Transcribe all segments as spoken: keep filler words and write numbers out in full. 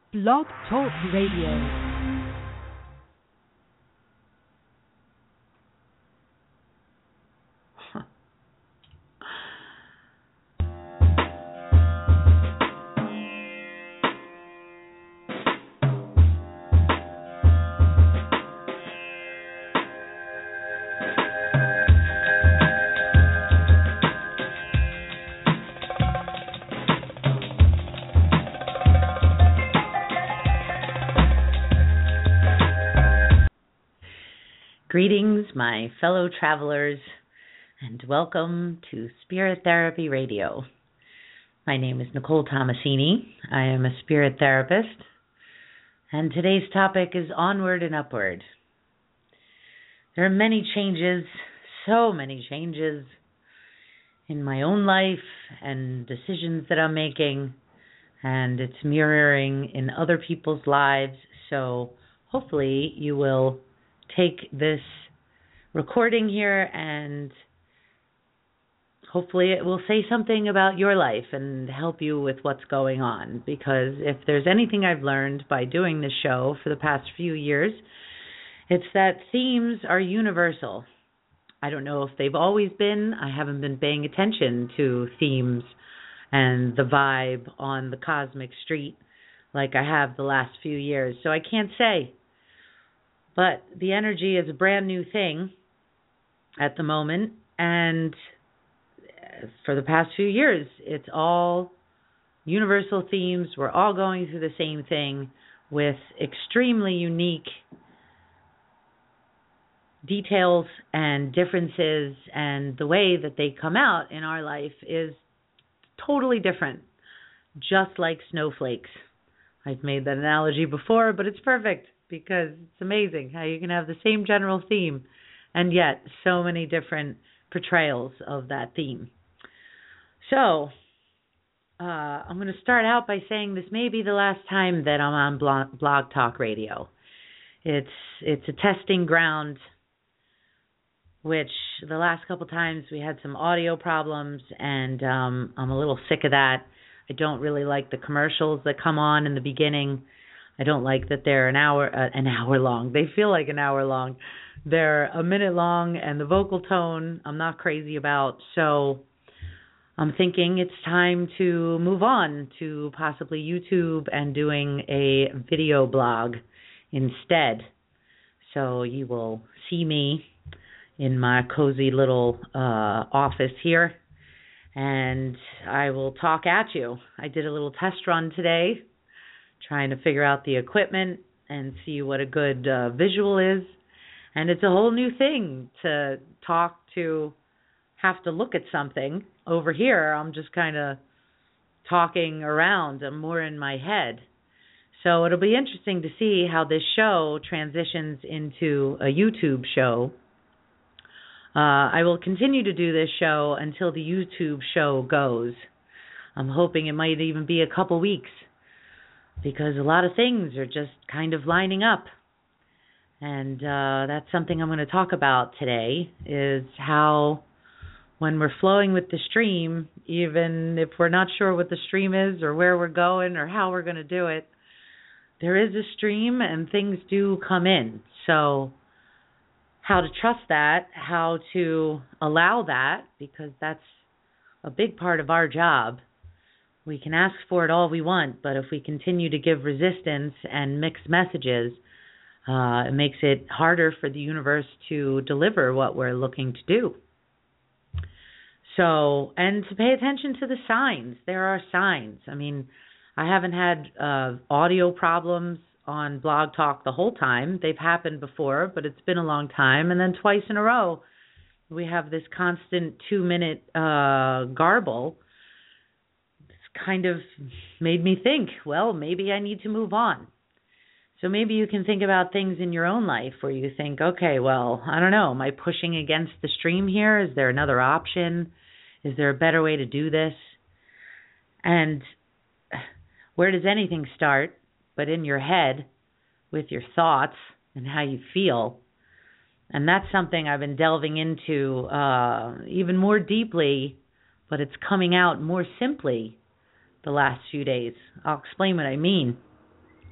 Blog Talk Radio. Greetings, my fellow travelers, and welcome to Spirit Therapy Radio. My name is Nicole Tomasini. I am a spirit therapist, and today's topic is onward and upward. There are many changes, so many changes in my own life and decisions that I'm making, and it's mirroring in other people's lives, so hopefully you will take this recording here and hopefully it will say something about your life and help you with what's going on. Because if there's anything I've learned by doing this show for the past few years, it's that themes are universal. I don't know if they've always been. I haven't been paying attention to themes and the vibe on the cosmic street like I have the last few years, so I can't say. But the energy is a brand new thing at the moment, and for the past few years, it's all universal themes. We're all going through the same thing with extremely unique details and differences, and the way that they come out in our life is totally different, just like snowflakes. I've made that analogy before, but it's perfect. Because it's amazing how you can have the same general theme and yet so many different portrayals of that theme. So, uh, I'm going to start out by saying this may be the last time that I'm on blog, blog Talk Radio. It's it's a testing ground, which the last couple times we had some audio problems, and um, I'm a little sick of that. I don't really like the commercials that come on in the beginning. I don't like that they're an hour uh, an hour long. They feel like an hour long. They're a minute long, and the vocal tone I'm not crazy about. So I'm thinking it's time to move on to possibly YouTube and doing a video blog instead. So you will see me in my cozy little uh, office here, and I will talk at you. I did a little test run today, trying to figure out the equipment and see what a good uh, visual is. And it's a whole new thing to talk to, have to look at something. Over here, I'm just kind of talking around. I'm more in my head. So it'll be interesting to see how this show transitions into a YouTube show. Uh, I will continue to do this show until the YouTube show goes. I'm hoping it might even be a couple weeks, because a lot of things are just kind of lining up. And uh, that's something I'm going to talk about today, is how when we're flowing with the stream, even if we're not sure what the stream is or where we're going or how we're going to do it, there is a stream and things do come in. So how to trust that, how to allow that, because that's a big part of our job. We can ask for it all we want, but if we continue to give resistance and mixed messages, uh, it makes it harder for the universe to deliver what we're looking to do. So, and to pay attention to the signs. There are signs. I mean, I haven't had uh, audio problems on Blog Talk the whole time. They've happened before, but it's been a long time. And then twice in a row, we have this constant two-minute uh, garble. Kind of made me think, well, maybe I need to move on. So maybe you can think about things in your own life where you think, okay, well, I don't know, am I pushing against the stream here? Is there another option? Is there a better way to do this? And where does anything start but in your head with your thoughts and how you feel? And that's something I've been delving into uh, even more deeply, but it's coming out more simply the last few days. I'll explain what I mean.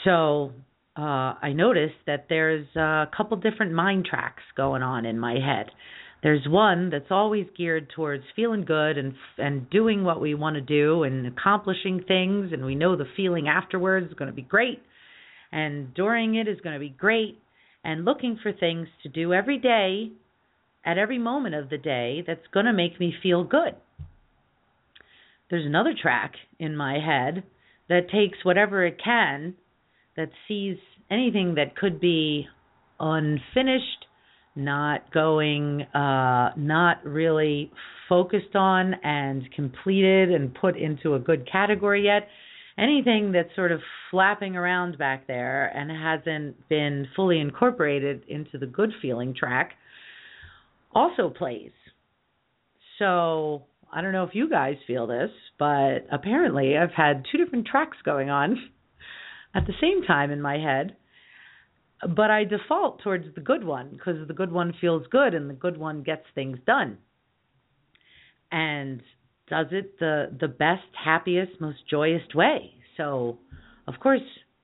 So uh, I noticed that there's a couple different mind tracks going on in my head. There's one that's always geared towards feeling good and and doing what we want to do and accomplishing things, and we know the feeling afterwards is going to be great, and during it is going to be great, and looking for things to do every day, at every moment of the day, that's going to make me feel good. There's another track in my head that takes whatever it can, that sees anything that could be unfinished, not going, uh, not really focused on and completed and put into a good category yet. Anything that's sort of flapping around back there and hasn't been fully incorporated into the good feeling track also plays. So I don't know if you guys feel this, but apparently I've had two different tracks going on at the same time in my head. But I default towards the good one because the good one feels good and the good one gets things done. And does it the, the best, happiest, most joyous way. So, of course,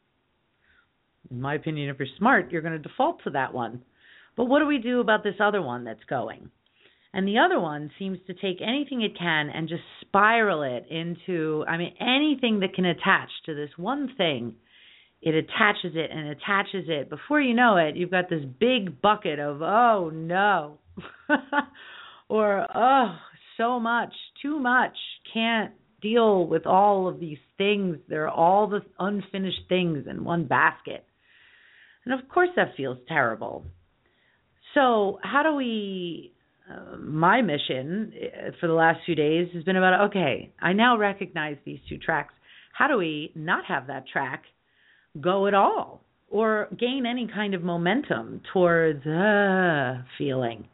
in my opinion, if you're smart, you're going to default to that one. But what do we do about this other one that's going? And the other one seems to take anything it can and just spiral it into, I mean, anything that can attach to this one thing. It attaches it and attaches it. Before you know it, you've got this big bucket of, oh, no. Or, oh, so much, too much. Can't deal with all of these things. They're all the unfinished things in one basket. And, of course, that feels terrible. So how do we, uh, my mission for the last few days has been about, okay, I now recognize these two tracks. How do we not have that track go at all or gain any kind of momentum towards uh, feeling?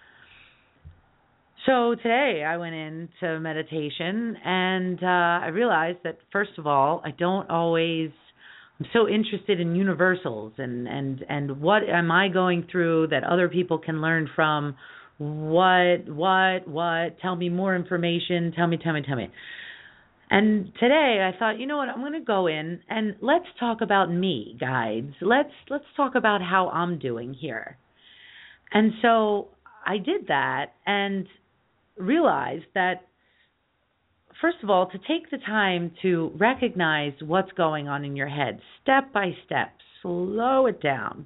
So today I went into meditation and uh, I realized that, first of all, I don't always, I'm so interested in universals and, and, and what am I going through that other people can learn from? What, what, what? Tell me more information. Tell me, tell me, tell me. And today I thought, you know what, I'm going to go in and let's talk about me, guides. Let's let's talk about how I'm doing here. And so I did that and realized that, first of all, to take the time to recognize what's going on in your head, step by step, slow it down.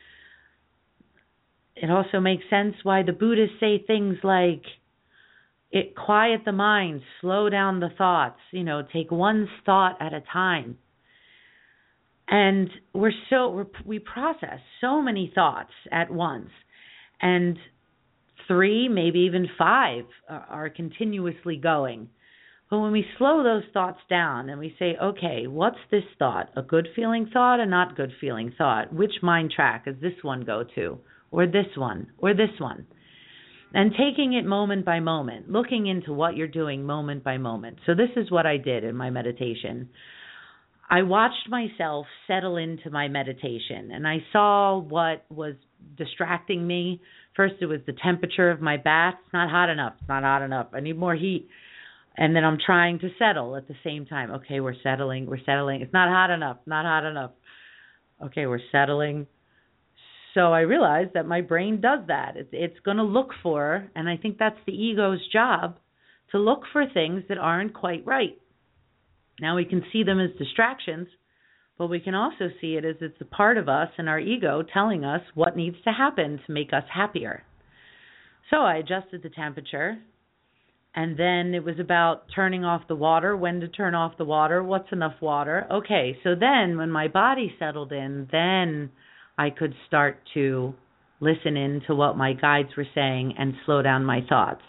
It also makes sense why the Buddhists say things like, it quiet the mind, slow down the thoughts, you know, take one thought at a time. And we're so we're, we process so many thoughts at once, and three, maybe even five are, are continuously going. But when we slow those thoughts down and we say, okay, what's this thought? A good feeling thought, a not good feeling thought? Which mind track does this one go to? Or this one? Or this one? And taking it moment by moment, looking into what you're doing moment by moment. So this is what I did in my meditation. I watched myself settle into my meditation, and I saw what was distracting me. First, it was the temperature of my bath. It's not hot enough. It's not hot enough. I need more heat. And then I'm trying to settle at the same time. Okay, we're settling. We're settling. It's not hot enough. Not hot enough. Okay, we're settling. So I realized that my brain does that. It's, it's going to look for, and I think that's the ego's job, to look for things that aren't quite right. Now we can see them as distractions, but we can also see it as it's a part of us and our ego telling us what needs to happen to make us happier. So I adjusted the temperature, and then it was about turning off the water, when to turn off the water, what's enough water. Okay, so then when my body settled in, then I could start to listen in to what my guides were saying and slow down my thoughts.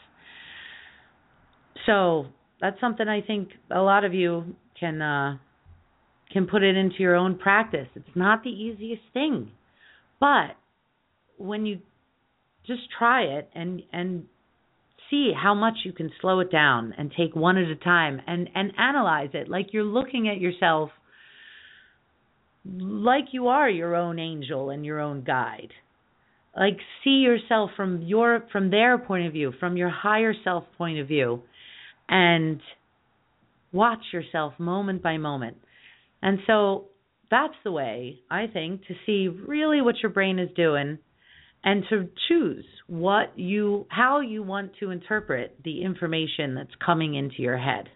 So that's something I think a lot of you can uh, can put it into your own practice. It's not the easiest thing, but when you just try it and and see how much you can slow it down and take one at a time and, and analyze it like you're looking at yourself like you are your own angel and your own guide. Like see yourself from your from their point of view, from your higher self point of view, and watch yourself moment by moment. And so that's the way, I think, to see really what your brain is doing and to choose what you, how you want to interpret the information that's coming into your head.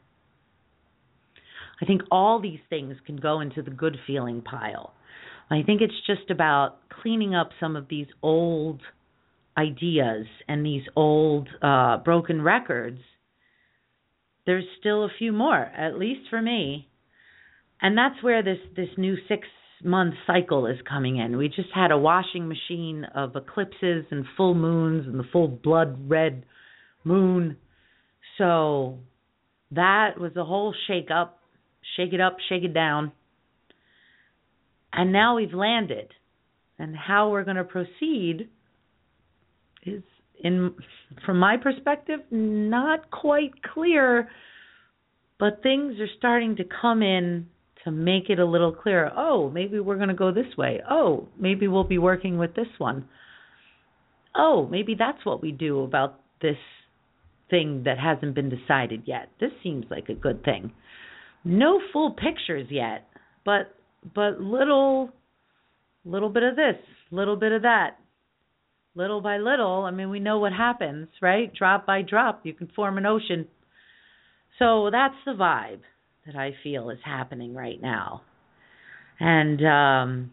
I think all these things can go into the good feeling pile. I think it's just about cleaning up some of these old ideas and these old uh, broken records. There's still a few more, at least for me. And that's where this, this new six-month cycle is coming in. We just had a washing machine of eclipses and full moons and the full blood red moon. So that was a whole shake up, shake it up, shake it down. And now we've landed. And how we're going to proceed is, in from my perspective, not quite clear, but things are starting to come in to make it a little clearer. Oh, maybe we're going to go this way. Oh, maybe we'll be working with this one. Oh, maybe that's what we do about this thing that hasn't been decided yet. This seems like a good thing. No full pictures yet, but but little little bit of this, little bit of that. Little by little, I mean, we know what happens, right? Drop by drop, you can form an ocean. So that's the vibe that I feel is happening right now. And um,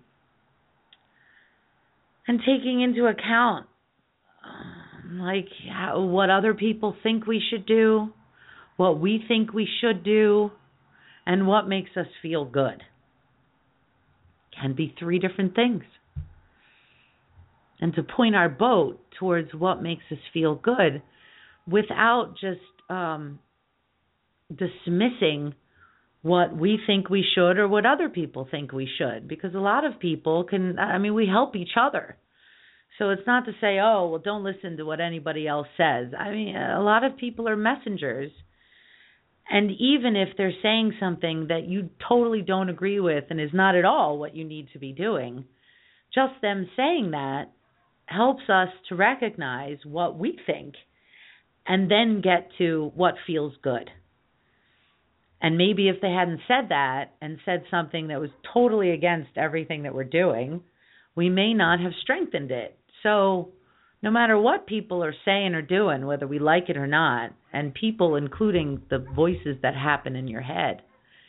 and taking into account, um, like, how, what other people think we should do, what we think we should do, and what makes us feel good. Can be three different things. And to point our boat towards what makes us feel good without just um, dismissing what we think we should or what other people think we should. Because a lot of people can, I mean, we help each other. So it's not to say, oh, well, don't listen to what anybody else says. I mean, a lot of people are messengers. And even if they're saying something that you totally don't agree with and is not at all what you need to be doing, just them saying that helps us to recognize what we think and then get to what feels good. And maybe if they hadn't said that and said something that was totally against everything that we're doing, we may not have strengthened it. So no matter what people are saying or doing, whether we like it or not, and people including the voices that happen in your head,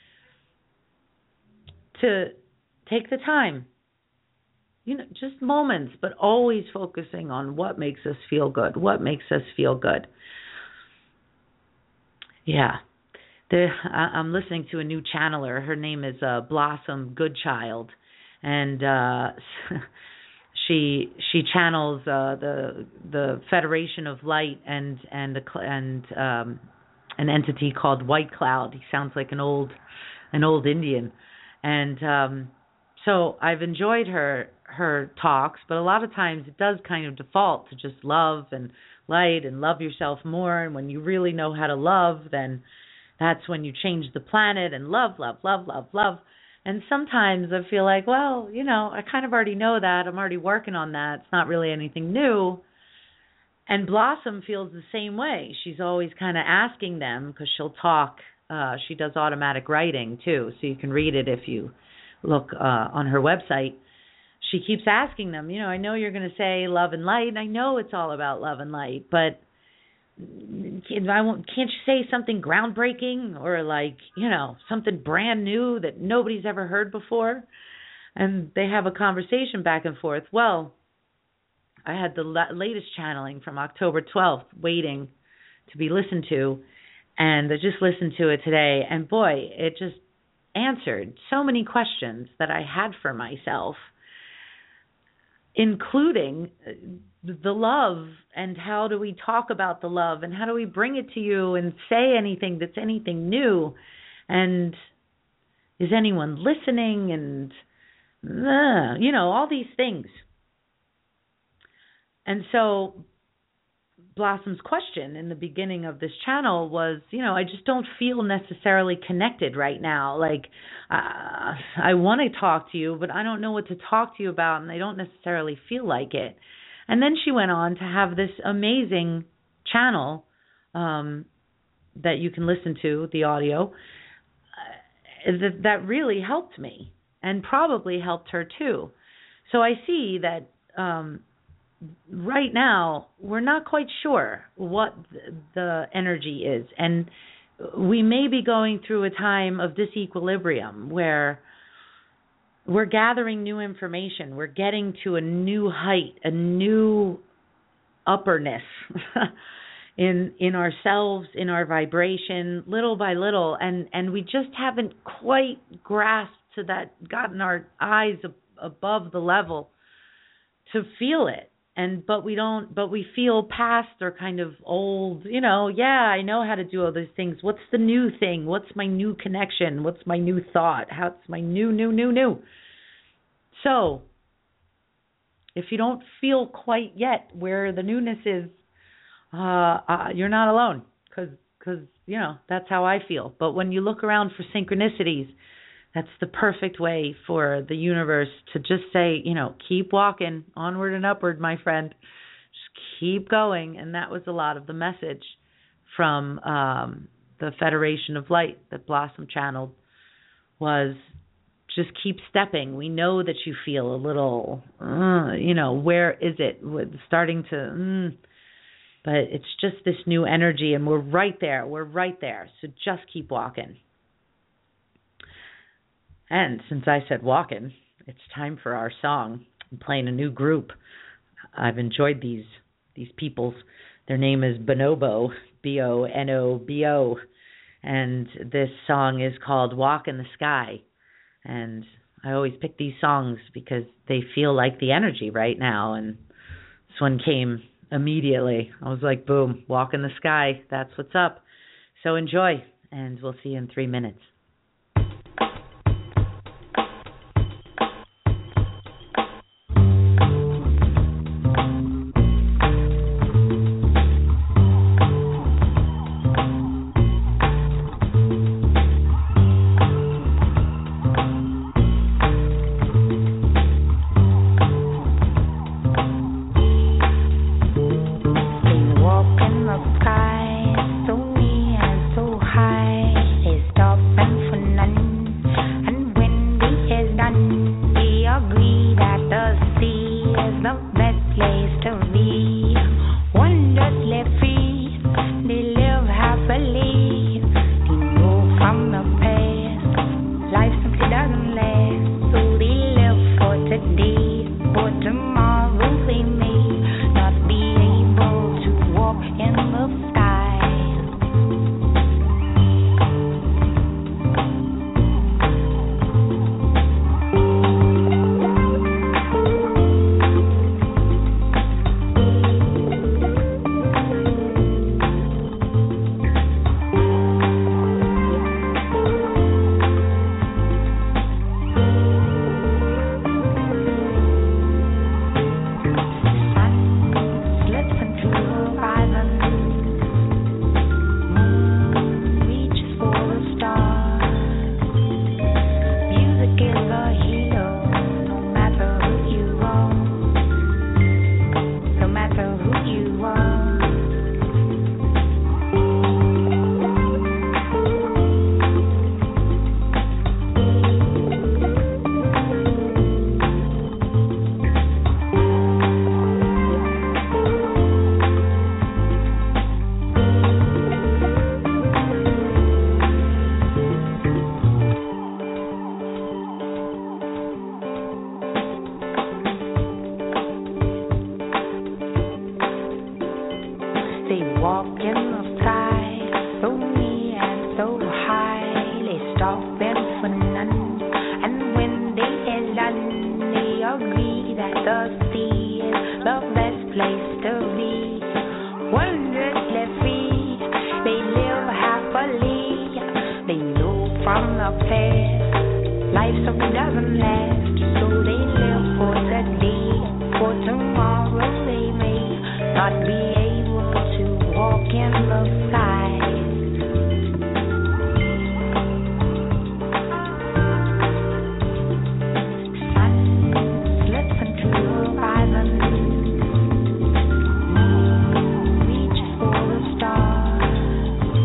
to take the time, you know, just moments, but always focusing on what makes us feel good, what makes us feel good. Yeah. The, I'm listening to a new channeler. Her name is uh, Blossom Goodchild, and uh, she she channels uh, the the Federation of Light and and the, and um, an entity called White Cloud. He sounds like an old an old Indian, and um, so I've enjoyed her her talks. But a lot of times it does kind of default to just love and light and love yourself more. And when you really know how to love, then that's when you change the planet and love, love, love, love, love. And sometimes I feel like, well, you know, I kind of already know that. I'm already working on that. It's not really anything new. And Blossom feels the same way. She's always kind of asking them, because she'll talk. Uh, she does automatic writing, too, so you can read it if you look uh, on her website. She keeps asking them, you know, I know you're going to say love and light, and I know it's all about love and light, but I won't, can't you say something groundbreaking or like, you know, something brand new that nobody's ever heard before? And they have a conversation back and forth. Well, I had the la- latest channeling from October twelfth waiting to be listened to, and I just listened to it today, and boy, it just answered so many questions that I had for myself, including the love and how do we talk about the love and how do we bring it to you and say anything that's anything new, and is anyone listening, and uh, you know, all these things. And so Blossom's question in the beginning of this channel was, you know, I just don't feel necessarily connected right now. Like, uh, I want to talk to you, but I don't know what to talk to you about, and I don't necessarily feel like it. And then she went on to have this amazing channel um, that you can listen to, the audio, uh, that, that really helped me. and probably helped her too. So I see that um, right now we're not quite sure what the energy is, and we may be going through a time of disequilibrium where we're gathering new information, we're getting to a new height, a new upperness in in ourselves, in our vibration, little by little, and and we just haven't quite grasped to that, gotten our eyes ab- above the level to feel it. And but we don't, but we feel past or kind of old, you know, yeah, I know how to do all those things. What's the new thing? What's my new connection? What's my new thought? How's my new, new, new, new? So if you don't feel quite yet where the newness is, uh, uh, you're not alone, because, because, you know, that's how I feel. But when you look around for synchronicities, that's the perfect way for the universe to just say, you know, keep walking, onward and upward, my friend. Just keep going. And that was a lot of the message from um, the Federation of Light that Blossom channeled, was just keep stepping. We know that you feel a little, uh, you know, where is it? Starting to, mm, but it's just this new energy, and we're right there. We're right there. So just keep walking. And since I said walking, it's time for our song. I'm playing a new group. I've enjoyed these these peoples. Their name is Bonobo, B O N O B O. And this song is called Walk in the Sky. And I always pick these songs because they feel like the energy right now. And this one came immediately. I was like, boom, walk in the sky. That's what's up. So enjoy, and we'll see you in three minutes.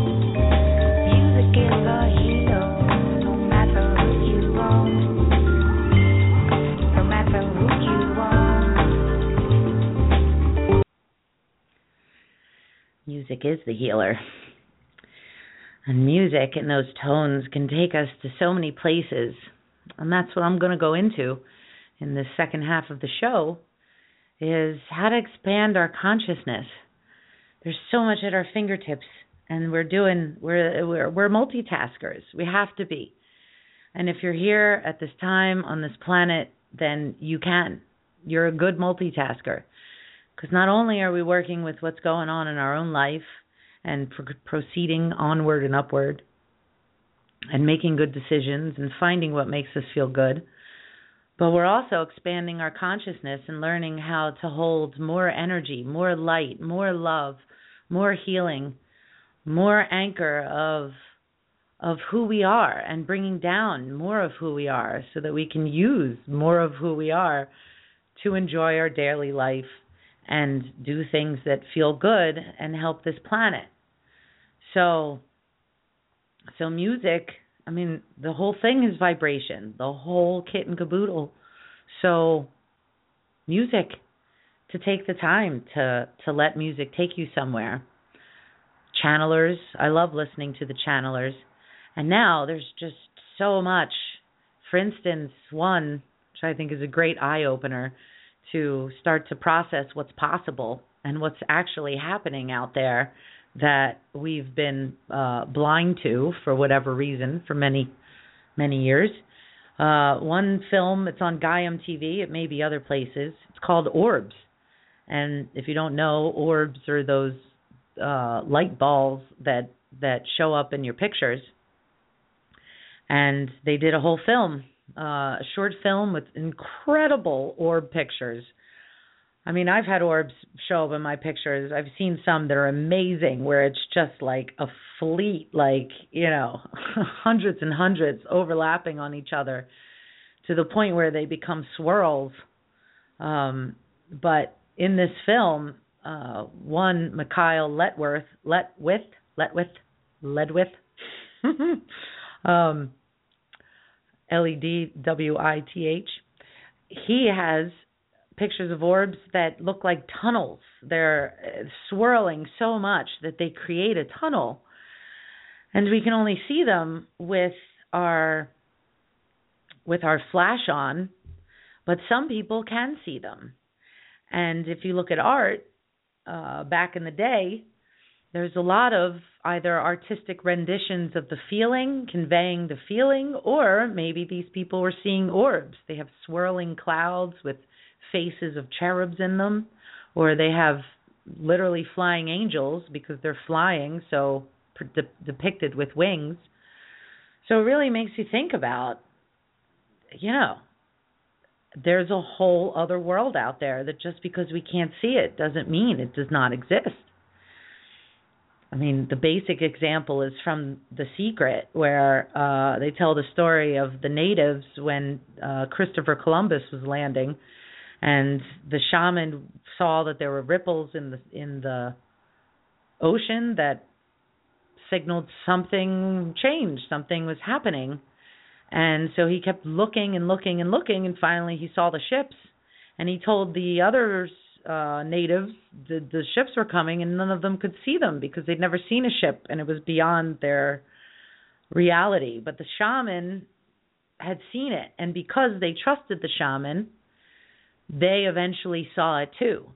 Music is a healer, no matter who you are. music is the healer. And music and those tones can take us to so many places. And that's what I'm going to go into in the second half of the show, is how to expand our consciousness. There's so much at our fingertips, and we're doing, we're, we're, we're multitaskers. We have to be. And if you're here at this time on this planet, then you can. You're a good multitasker. Because not only are we working with what's going on in our own life and pro- proceeding onward and upward and making good decisions and finding what makes us feel good, but we're also expanding our consciousness and learning how to hold more energy, more light, more love, more healing, more anchor of of who we are, and bringing down more of who we are so that we can use more of who we are to enjoy our daily life and do things that feel good and help this planet. So, so music, I mean, the whole thing is vibration, the whole kit and caboodle. So, music, to take the time to, to let music take you somewhere. Channelers, I love listening to the channelers. And now there's just so much. For instance, one, which I think is a great eye-opener to start to process what's possible and what's actually happening out there that we've been uh, blind to for whatever reason for many, many years. Uh, one film, it's on Gaiam T V, it may be other places, it's called Orbs. And if you don't know, orbs are those uh, light balls that, that show up in your pictures. And they did a whole film, uh, a short film with incredible orb pictures. I mean, I've had orbs show up in my pictures. I've seen some that are amazing where it's just like a fleet, like, you know, hundreds and hundreds overlapping on each other to the point where they become swirls. Um, but in this film, uh, one, Mikhail Letwith, Letwith, Letwith, Ledwith, um, L E D W I T H, he has pictures of orbs that look like tunnels. They're swirling so much that they create a tunnel. And we can only see them with our with our flash on, but some people can see them. And if you look at art, uh, back in the day, there's a lot of either artistic renditions of the feeling, conveying the feeling, or maybe these people were seeing orbs. They have swirling clouds with faces of cherubs in them, or they have literally flying angels because they're flying, so de- depicted with wings. So it really makes you think about, you know, there's a whole other world out there that just because we can't see it doesn't mean it does not exist. I mean, the basic example is from The Secret, where uh, they tell the story of the natives when uh, Christopher Columbus was landing, and the shaman saw that there were ripples in the in the ocean that signaled something changed, something was happening. And so he kept looking and looking and looking, and finally he saw the ships, and he told the others, uh, natives, the, the ships were coming, and none of them could see them because they'd never seen a ship, and it was beyond their reality. But the shaman had seen it, and because they trusted the shaman, they eventually saw it too.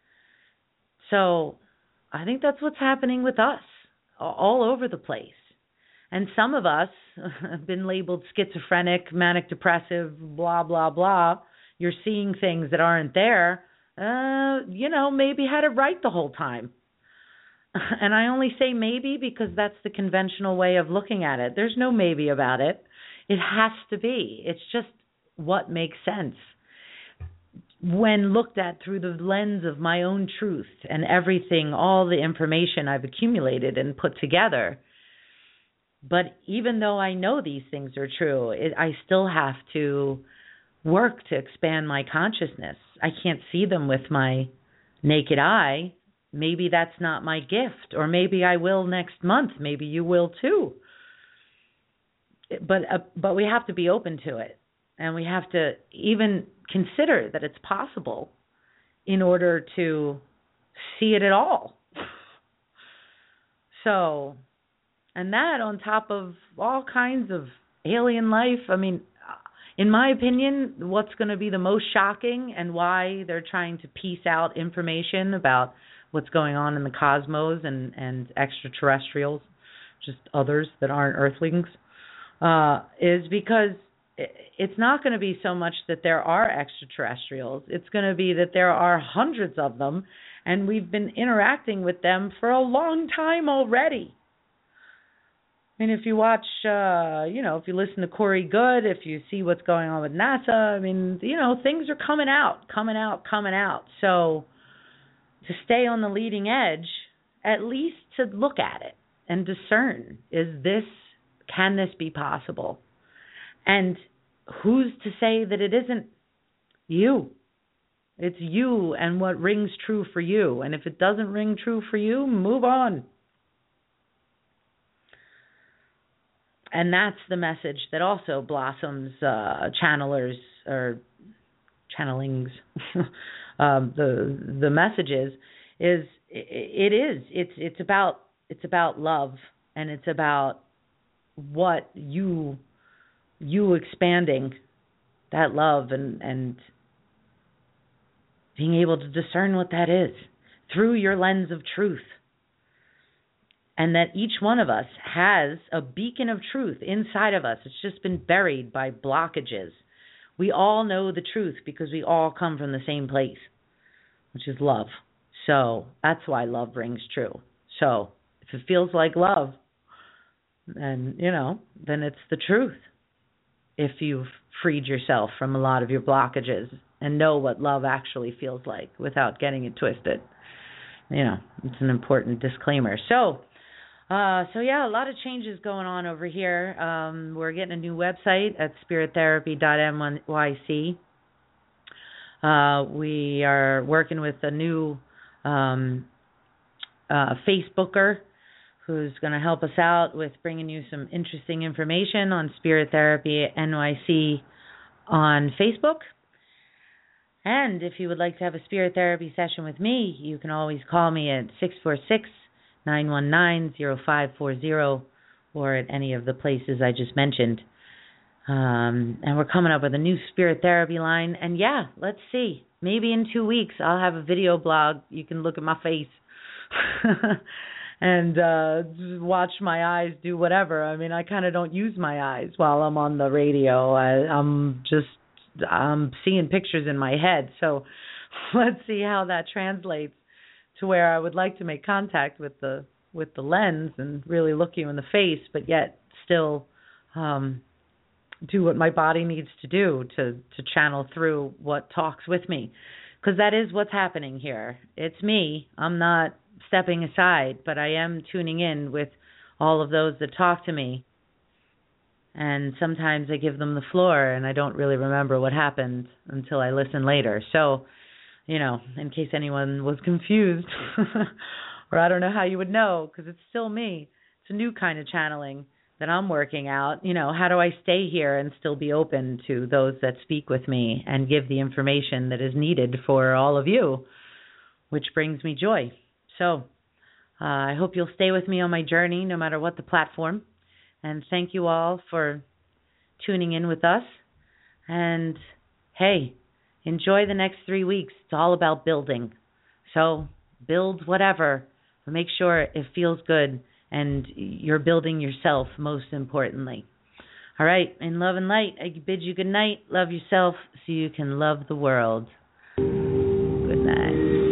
So I think that's what's happening with us all over the place. And some of us have been labeled schizophrenic, manic depressive, blah, blah, blah. You're seeing things that aren't there. Uh, you know, maybe had it right the whole time. And I only say maybe because that's the conventional way of looking at it. There's no maybe about it. It has to be. It's just what makes sense when looked at through the lens of my own truth and everything, all the information I've accumulated and put together. But even though I know these things are true, it, I still have to work to expand my consciousness. I can't see them with my naked eye. Maybe that's not my gift, or maybe I will next month. Maybe you will too. But uh, but we have to be open to it, and we have to even consider that it's possible in order to see it at all. So, and that on top of all kinds of alien life. I mean, in my opinion, what's going to be the most shocking and why they're trying to piece out information about what's going on in the cosmos and, and extraterrestrials, just others that aren't Earthlings, uh, is because it's not going to be so much that there are extraterrestrials. It's going to be that there are hundreds of them, and we've been interacting with them for a long time already. I mean, if you watch, uh, you know, if you listen to Corey Goode, if you see what's going on with NASA, I mean, you know, things are coming out, coming out, coming out. So to stay on the leading edge, at least to look at it and discern, is this, can this be possible? And who's to say that it isn't you? It's you and what rings true for you. And if it doesn't ring true for you, move on. And that's the message that also blossoms uh, channelers or channelings. um, the the messages is it, it is it's it's about it's about love, and it's about what you you expanding that love and and being able to discern what that is through your lens of truth. And that each one of us has a beacon of truth inside of us. It's just been buried by blockages. We all know the truth because we all come from the same place, which is love. So that's why love rings true. So if it feels like love, then, you know, then it's the truth. If you've freed yourself from a lot of your blockages and know what love actually feels like without getting it twisted. You know, it's an important disclaimer. So, Uh, so yeah, a lot of changes going on over here. Um, we're getting a new website at spirit therapy dot N Y C. Uh, we are working with a new um, uh, Facebooker who's going to help us out with bringing you some interesting information on Spirit Therapy N Y C on Facebook. And if you would like to have a spirit therapy session with me, you can always call me at six four six, nine one nine, zero five four zero or at any of the places I just mentioned. Um, and we're coming up with a new spirit therapy line. And yeah, let's see. Maybe in two weeks I'll have a video blog. You can look at my face and uh, watch my eyes do whatever. I mean, I kind of don't use my eyes while I'm on the radio. I, I'm just I'm seeing pictures in my head. So let's see how that translates to where I would like to make contact with the with the lens and really look you in the face, but yet still um, do what my body needs to do to, to channel through what talks with me. Because that is what's happening here. It's me. I'm not stepping aside, but I am tuning in with all of those that talk to me. And sometimes I give them the floor, and I don't really remember what happened until I listen later. So, you know, in case anyone was confused, or I don't know how you would know, because it's still me. It's a new kind of channeling that I'm working out. You know, how do I stay here and still be open to those that speak with me and give the information that is needed for all of you, which brings me joy. So uh, I hope you'll stay with me on my journey, no matter what the platform. And thank you all for tuning in with us. And hey, enjoy the next three weeks. It's all about building. So build whatever, but make sure it feels good and you're building yourself most importantly. All right, in love and light, I bid you good night. Love yourself so you can love the world. Good night.